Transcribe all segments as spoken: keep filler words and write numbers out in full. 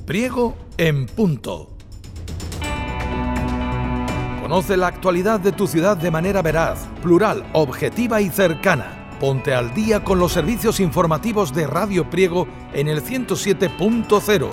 Priego en punto. Conoce la actualidad de tu ciudad de manera veraz, plural, objetiva y cercana. Ponte al día con los servicios informativos de Radio Priego en el ciento siete punto cero.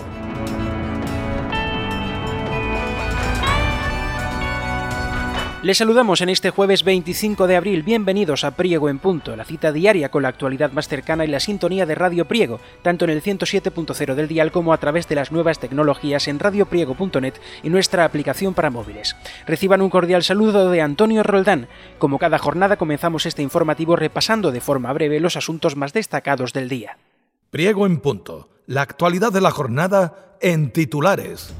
Les saludamos en este jueves veinticinco de abril. Bienvenidos a Priego en Punto, la cita diaria con la actualidad más cercana y la sintonía de Radio Priego, tanto en el ciento siete punto cero del dial como a través de las nuevas tecnologías en radio priego punto net y nuestra aplicación para móviles. Reciban un cordial saludo de Antonio Roldán. Como cada jornada comenzamos este informativo repasando de forma breve los asuntos más destacados del día. Priego en Punto, la actualidad de la jornada en titulares.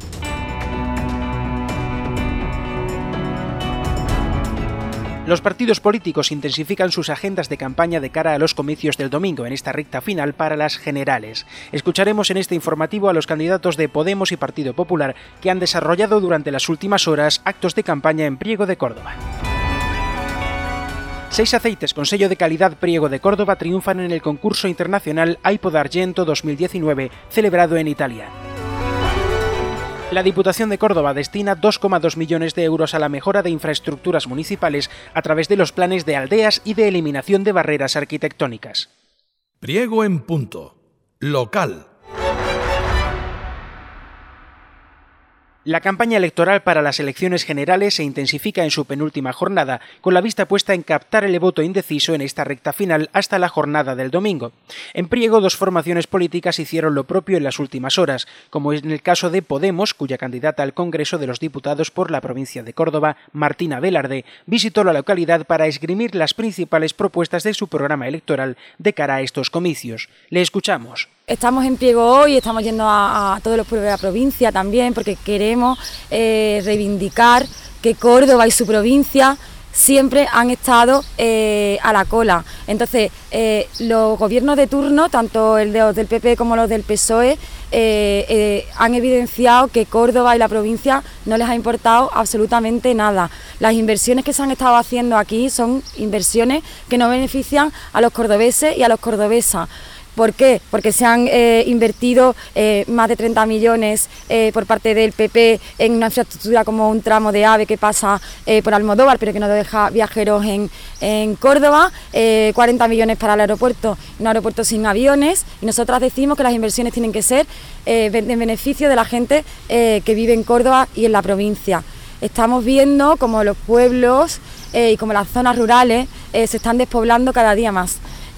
Los partidos políticos intensifican sus agendas de campaña de cara a los comicios del domingo en esta recta final para las generales. Escucharemos en este informativo a los candidatos de Podemos y Partido Popular que han desarrollado durante las últimas horas actos de campaña en Priego de Córdoba. Seis aceites con sello de calidad Priego de Córdoba triunfan en el concurso internacional Aipo d'Argento dos mil diecinueve celebrado en Italia. La Diputación de Córdoba destina dos coma dos millones de euros a la mejora de infraestructuras municipales a través de los planes de aldeas y de eliminación de barreras arquitectónicas. Priego en Punto, local. La campaña electoral para las elecciones generales se intensifica en su penúltima jornada, con la vista puesta en captar el voto indeciso en esta recta final hasta la jornada del domingo. En Priego, dos formaciones políticas hicieron lo propio en las últimas horas, como en el caso de Podemos, cuya candidata al Congreso de los Diputados por la provincia de Córdoba, Martina Velarde, visitó la localidad para esgrimir las principales propuestas de su programa electoral de cara a estos comicios. Le escuchamos. Estamos en Priego hoy, estamos yendo a, a todos los pueblos de la provincia también porque queremos eh, reivindicar que Córdoba y su provincia siempre han estado eh, a la cola. Entonces, eh, los gobiernos de turno, tanto el de los del P P como los del P S O E, eh, eh, han evidenciado que Córdoba y la provincia no les ha importado absolutamente nada. Las inversiones que se han estado haciendo aquí son inversiones que no benefician a los cordobeses y a los cordobesas. ¿Por qué? Porque se han eh, invertido eh, más de treinta millones eh, por parte del P P en una infraestructura como un tramo de AVE que pasa eh, por Almodóvar, pero que no deja viajeros en, en Córdoba, eh, cuarenta millones para el aeropuerto, un aeropuerto sin aviones, y nosotras decimos que las inversiones tienen que ser eh, en beneficio de la gente eh, que vive en Córdoba y en la provincia. Estamos viendo como los pueblos eh, y como las zonas rurales eh, se están despoblando cada día más.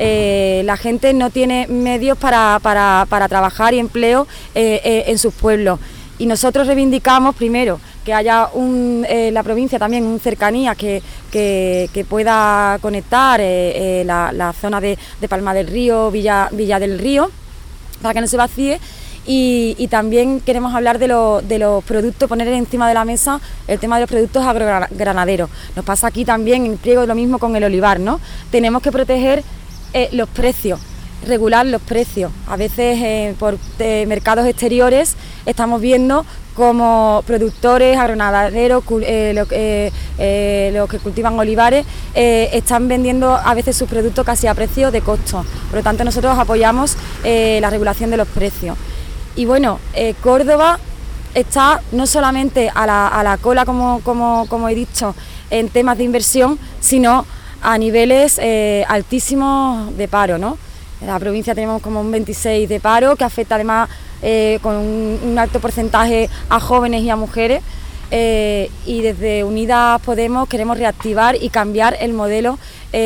Eh, la gente no tiene medios para, para, para trabajar y empleo eh, eh, en sus pueblos, y nosotros reivindicamos primero que haya un, eh, la provincia también un cercanía que, que, que pueda conectar eh, eh, la, la zona de, de Palma del Río, Villa, Villa del Río, para que no se vacíe. Y, y también queremos hablar de, lo, de los productos, poner encima de la mesa el tema de los productos agrogranaderos. Nos pasa aquí también en Priego lo mismo con el olivar, ¿no? Tenemos que proteger Eh, los precios, regular los precios. A veces eh, por eh, mercados exteriores estamos viendo como productores, agroganaderos, eh, lo, eh, eh, los que cultivan olivares, eh, están vendiendo a veces sus productos casi a precio de costo. Por lo tanto, nosotros apoyamos eh, la regulación de los precios. Y bueno, eh, Córdoba está no solamente a la, a la cola, como, como, como he dicho, en temas de inversión, sino a niveles eh, altísimos de paro, ¿no? En la provincia tenemos como un veintiséis de paro, que afecta además eh, con un, un alto porcentaje a jóvenes y a mujeres, eh, y desde Unidas Podemos queremos reactivar y cambiar el modelo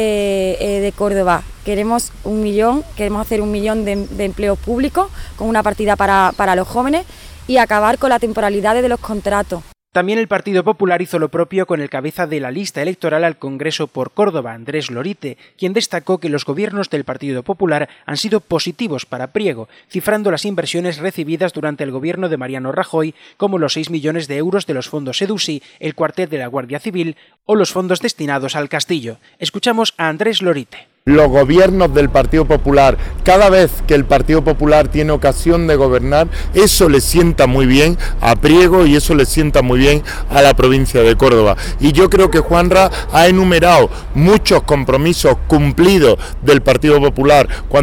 eh, eh, de Córdoba. Queremos un millón, queremos hacer un millón de, de empleos públicos con una partida para, para los jóvenes y acabar con la temporalidad de los contratos. También el Partido Popular hizo lo propio con el cabeza de la lista electoral al Congreso por Córdoba, Andrés Lorite, quien destacó que los gobiernos del Partido Popular han sido positivos para Priego, cifrando las inversiones recibidas durante el gobierno de Mariano Rajoy, como los seis millones de euros de los fondos EDUSI, el cuartel de la Guardia Civil o los fondos destinados al Castillo. Escuchamos a Andrés Lorite. Los gobiernos del Partido Popular, cada vez que el Partido Popular tiene ocasión de gobernar, eso le sienta muy bien a Priego y eso le sienta muy bien a la provincia de Córdoba. Y yo creo que Juanra ha enumerado muchos compromisos cumplidos del Partido Popular cuando el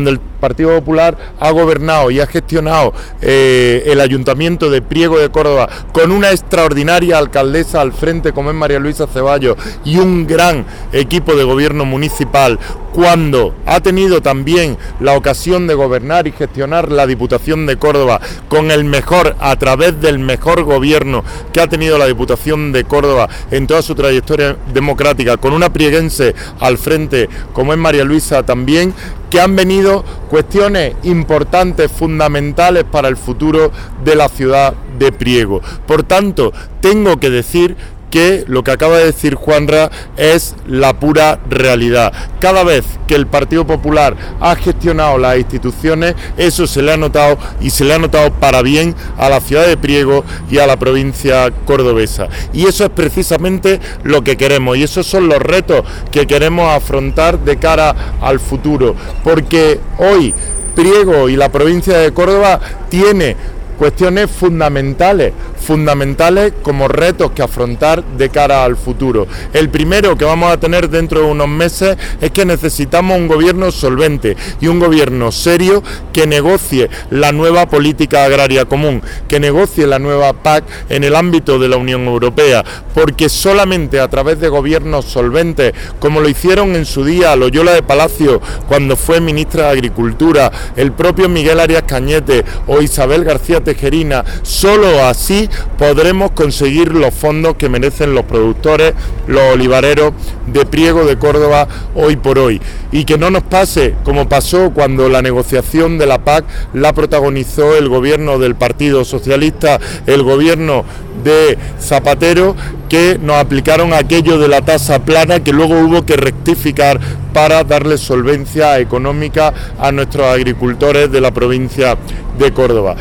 Partido Popular ha gobernado y ha gestionado eh, el Ayuntamiento de Priego de Córdoba con una extraordinaria alcaldesa al frente como es María Luisa Ceballos y un gran equipo de gobierno municipal, cuando ha tenido también la ocasión de gobernar y gestionar la Diputación de Córdoba con el mejor, a través del mejor gobierno que ha tenido la Diputación de Córdoba en toda su trayectoria democrática, con una prieguense al frente como es María Luisa también, que han venido cuestiones importantes, fundamentales para el futuro de la ciudad de Priego. Por tanto, tengo que decir que lo que acaba de decir Juanra es la pura realidad. Cada vez que el Partido Popular ha gestionado las instituciones, eso se le ha notado y se le ha notado para bien a la ciudad de Priego y a la provincia cordobesa. Y eso es precisamente lo que queremos y esos son los retos que queremos afrontar de cara al futuro, porque hoy Priego y la provincia de Córdoba tiene cuestiones fundamentales, fundamentales como retos que afrontar de cara al futuro. El primero que vamos a tener dentro de unos meses es que necesitamos un gobierno solvente y un gobierno serio que negocie la nueva política agraria común, que negocie la nueva P A C en el ámbito de la Unión Europea, porque solamente a través de gobiernos solventes, como lo hicieron en su día Loyola de Palacio cuando fue ministra de Agricultura, el propio Miguel Arias Cañete o Isabel García Tejerina, solo así podremos conseguir los fondos que merecen los productores, los olivareros de Priego de Córdoba hoy por hoy. Y que no nos pase como pasó cuando la negociación de la P A C la protagonizó el gobierno del Partido Socialista, el gobierno de Zapatero, que nos aplicaron aquello de la tasa plana que luego hubo que rectificar para darle solvencia económica a nuestros agricultores de la provincia de Córdoba.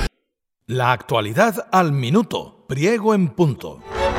La actualidad al minuto. Priego en punto.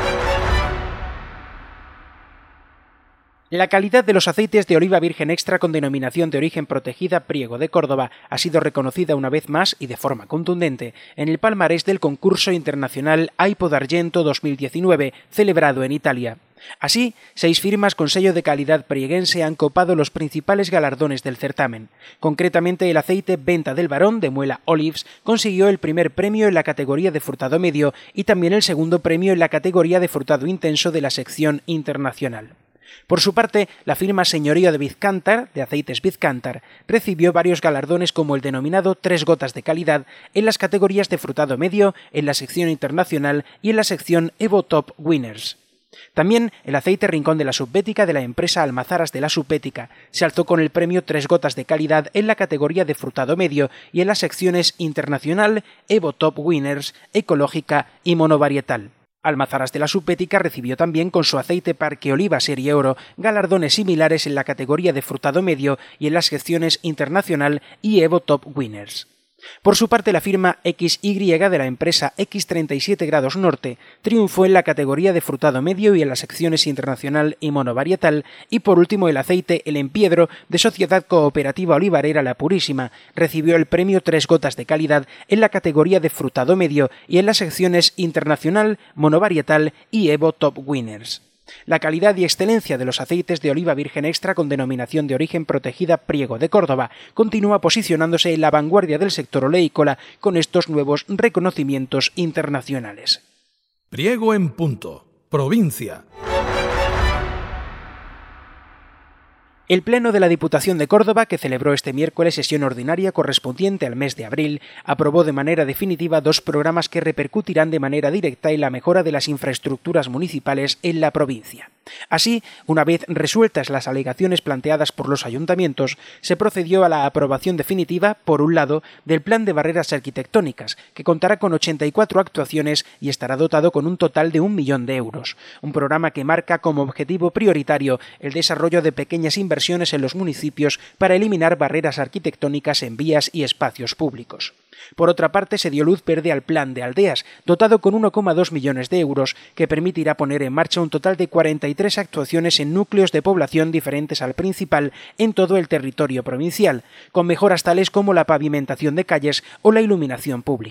La calidad de los aceites de oliva virgen extra con denominación de origen protegida Priego de Córdoba ha sido reconocida una vez más y de forma contundente en el palmarés del concurso internacional Aipo d'Argento dos mil diecinueve, celebrado en Italia. Así, seis firmas con sello de calidad prieguense han copado los principales galardones del certamen. Concretamente, el aceite Venta del Barón de Muela Olives consiguió el primer premio en la categoría de frutado medio y también el segundo premio en la categoría de frutado intenso de la sección internacional. Por su parte, la firma Señorío de Vizcántar, de Aceites Vizcántar, recibió varios galardones como el denominado Tres Gotas de Calidad en las categorías de frutado medio, en la sección internacional y en la sección Evo Top Winners. También el aceite Rincón de la Subbética de la empresa Almazaras de la Subbética se alzó con el premio Tres Gotas de Calidad en la categoría de frutado medio y en las secciones Internacional, Evo Top Winners, Ecológica y Monovarietal. Almazaras de la Subbética recibió también con su aceite Parque Oliva Serie Oro galardones similares en la categoría de frutado medio y en las secciones Internacional y Evo Top Winners. Por su parte, la firma X Y de la empresa X treinta y siete grados Norte triunfó en la categoría de frutado medio y en las secciones Internacional y Monovarietal, y por último el aceite El Empiedro de Sociedad Cooperativa Olivarera La Purísima recibió el premio Tres Gotas de Calidad en la categoría de frutado medio y en las secciones Internacional, Monovarietal y Evo Top Winners. La calidad y excelencia de los aceites de oliva virgen extra con denominación de origen protegida Priego de Córdoba continúa posicionándose en la vanguardia del sector oleícola con estos nuevos reconocimientos internacionales. Priego en punto. Provincia. El Pleno de la Diputación de Córdoba, que celebró este miércoles sesión ordinaria correspondiente al mes de abril, aprobó de manera definitiva dos programas que repercutirán de manera directa en la mejora de las infraestructuras municipales en la provincia. Así, una vez resueltas las alegaciones planteadas por los ayuntamientos, se procedió a la aprobación definitiva, por un lado, del Plan de Barreras Arquitectónicas, que contará con ochenta y cuatro actuaciones y estará dotado con un total de un millón de euros. Un programa que marca como objetivo prioritario el desarrollo de pequeñas inversiones en los municipios para eliminar barreras arquitectónicas en vías y espacios públicos. Por otra parte, se dio luz verde al Plan de Aldeas, dotado con uno coma dos millones de euros, que permitirá poner en marcha un total de cuarenta y tres actuaciones en núcleos de población diferentes al principal en todo el territorio provincial, con mejoras tales como la pavimentación de calles o la iluminación pública.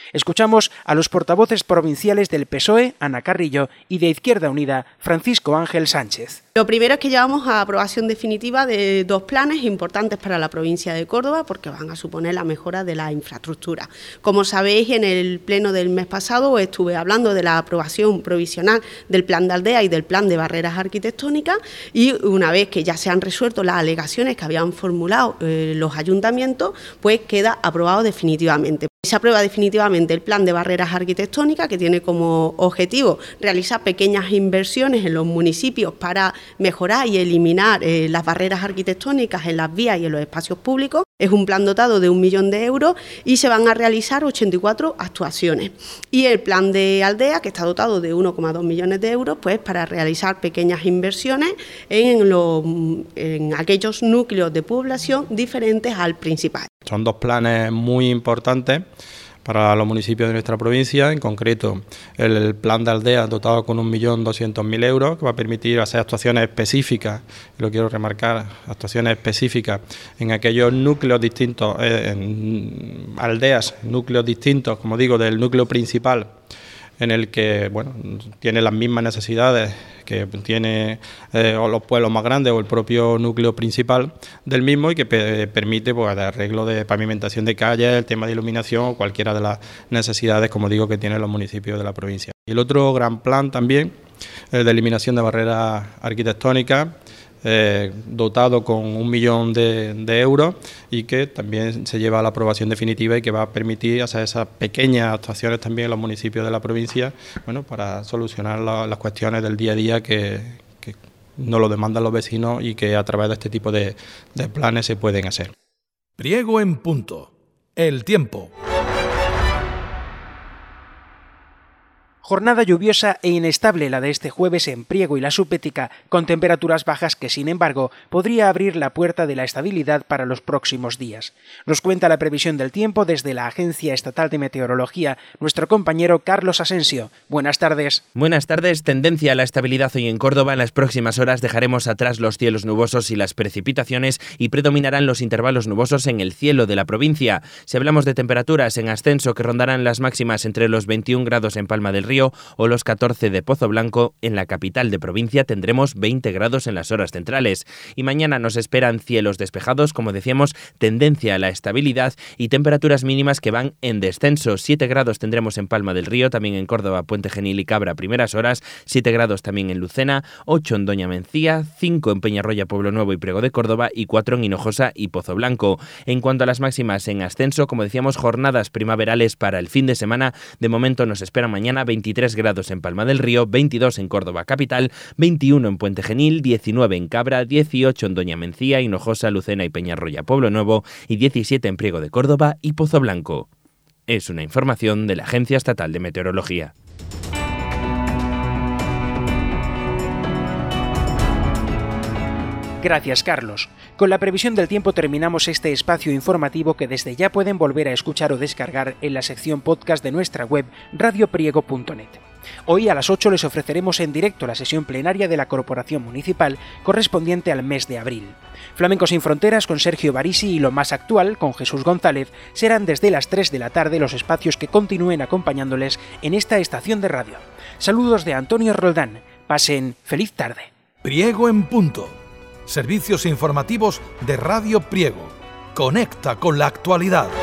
Escuchamos a los portavoces provinciales del P S O E, Ana Carrillo, y de Izquierda Unida, Francisco Ángel Sánchez. Lo primero es que llevamos a aprobación definitiva de dos planes importantes para la provincia de Córdoba porque van a suponer la mejora de la infraestructura. Como sabéis, en el pleno del mes pasado estuve hablando de la aprobación provisional del plan de aldea y del plan de barreras arquitectónicas, y una vez que ya se han resuelto las alegaciones que habían formulado eh, los ayuntamientos, pues queda aprobado definitivamente. Se aprueba definitivamente el plan de barreras arquitectónicas, que tiene como objetivo realizar pequeñas inversiones en los municipios para mejorar y eliminar eh, las barreras arquitectónicas en las vías y en los espacios públicos. Es un plan dotado de un millón de euros y se van a realizar ochenta y cuatro actuaciones. Y el plan de aldea, que está dotado de uno coma dos millones de euros, pues para realizar pequeñas inversiones en, los, en aquellos núcleos de población diferentes al principal. Son dos planes muy importantes para los municipios de nuestra provincia, en concreto el plan de aldea dotado con un millón doscientos mil euros, que va a permitir hacer actuaciones específicas, y lo quiero remarcar, actuaciones específicas en aquellos núcleos distintos, eh, en aldeas, núcleos distintos, como digo, del núcleo principal, en el que bueno tiene las mismas necesidades que tiene eh, o los pueblos más grandes o el propio núcleo principal del mismo, y que pe- permite pues, el arreglo de pavimentación de calles, el tema de iluminación o cualquiera de las necesidades, como digo, que tienen los municipios de la provincia. Y el otro gran plan también, el de eliminación de barreras arquitectónicas, Eh, dotado con un millón de, de euros, y que también se lleva a la aprobación definitiva y que va a permitir hacer esas pequeñas actuaciones también en los municipios de la provincia, bueno, para solucionar la, las cuestiones del día a día que, que nos lo demandan los vecinos y que a través de este tipo de, de planes se pueden hacer. Priego en punto. El tiempo. Jornada lluviosa e inestable la de este jueves en Priego y la Supética, con temperaturas bajas que, sin embargo, podría abrir la puerta de la estabilidad para los próximos días. Nos cuenta la previsión del tiempo desde la Agencia Estatal de Meteorología nuestro compañero Carlos Asensio. Buenas tardes. Buenas tardes. Tendencia a la estabilidad hoy en Córdoba. En las próximas horas dejaremos atrás los cielos nubosos y las precipitaciones y predominarán los intervalos nubosos en el cielo de la provincia. Si hablamos de temperaturas en ascenso, que rondarán las máximas entre los veintiún grados en Palma del Río o los catorce de Pozo Blanco, en la capital de provincia tendremos veinte grados en las horas centrales. Y mañana nos esperan cielos despejados, como decíamos, tendencia a la estabilidad y temperaturas mínimas que van en descenso. siete grados tendremos en Palma del Río, también en Córdoba, Puente Genil y Cabra primeras horas, siete grados también en Lucena, ocho en Doña Mencía, cinco en Peñarroya, Pueblo Nuevo y Priego de Córdoba y cuatro en Hinojosa y Pozo Blanco. En cuanto a las máximas en ascenso, como decíamos, jornadas primaverales para el fin de semana. De momento nos espera mañana veintitrés grados en Palma del Río, veintidós en Córdoba capital, veintiuno en Puente Genil, diecinueve en Cabra, dieciocho en Doña Mencía, Hinojosa, Lucena y Peñarroya, Pueblo Nuevo, y diecisiete en Priego de Córdoba y Pozo Blanco. Es una información de la Agencia Estatal de Meteorología. Gracias, Carlos. Con la previsión del tiempo terminamos este espacio informativo que desde ya pueden volver a escuchar o descargar en la sección podcast de nuestra web radio priego punto net. Hoy a las ocho les ofreceremos en directo la sesión plenaria de la Corporación Municipal correspondiente al mes de abril. Flamenco sin Fronteras con Sergio Barisi y Lo Más Actual con Jesús González serán desde las tres de la tarde los espacios que continúen acompañándoles en esta estación de radio. Saludos de Antonio Roldán. Pasen feliz tarde. Priego en punto. Servicios informativos de Radio Priego. Conecta con la actualidad.